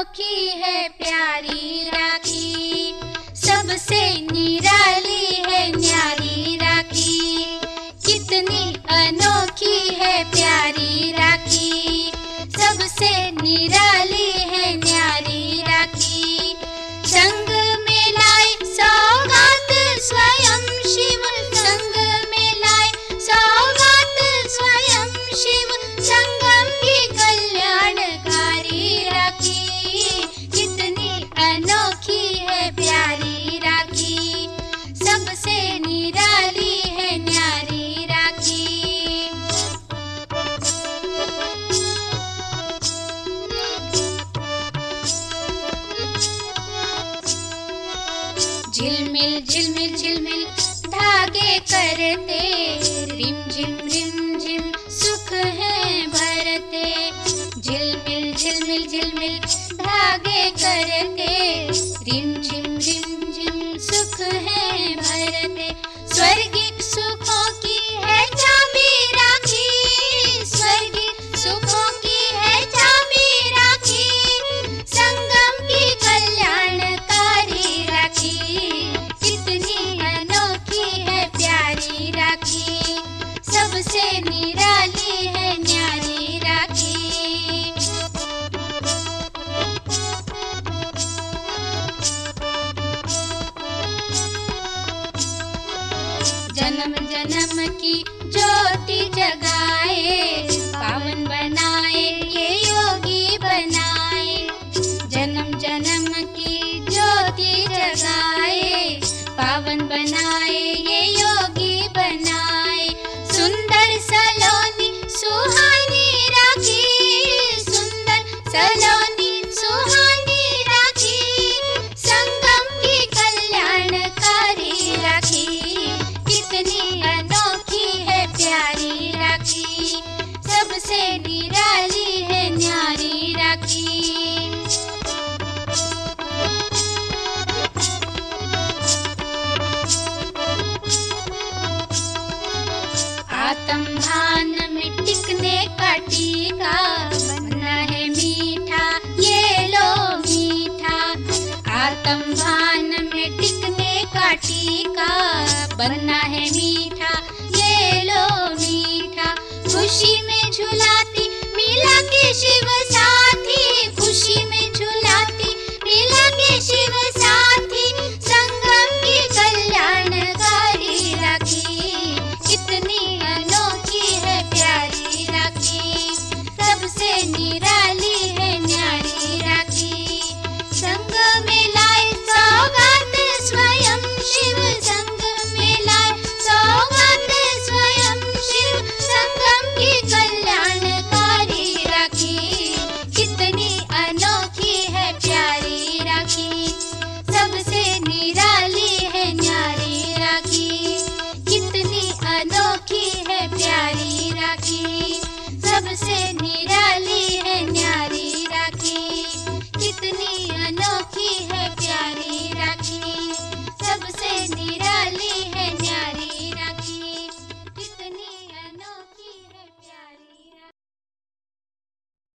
अनोखी है प्यारी राखी, सबसे निराली है न्यारी राखी। कितनी अनोखी है प्यारी राखी, सबसे निराली है न्यारी राखी। संग में लाए सौगात स्वयं शिव, संग में लाए सौगात स्वयं शिव, संगम की कल्याणकारी राखी। कितनी अनोखी है प्यारी राखी, सबसे निराली है न्यारी राखी। झिलमिल झिलमिल झिलमिल धागे करते, रिम झिम सुख है भरते। झिलमिल झिलमिल झिलमिल धागे करते, रिम झिम सुख है भरते। स्वर्गिक सुखों की है चाबी राखी, स्वर्गिक सुखों की है चाबी राखी। संगम की कल्याणकारी राखी, कितनी अनोखी है प्यारी राखी, सबसे निराली है न्यारी राखी। जन्म जन्म की ज्योति जगाए, पावन बनाए ये योगी बनाए। जन्म जन्म की ज्योति जगाए, पावन बनाए ये योगी बनाए। सुंदर सलोनी सुहानी राखी, सुंदर सलोनी सुहानी राखी। संगम की कल्याणकारी राखी, कितनी अनोखी है प्यारी राखी, सबसे निराली है न्यारी राखी। आत्म भान में टिकने का टीका, बनना है मीठा ये लो मीठा। आत्म भान में टिकने का टीका, बनना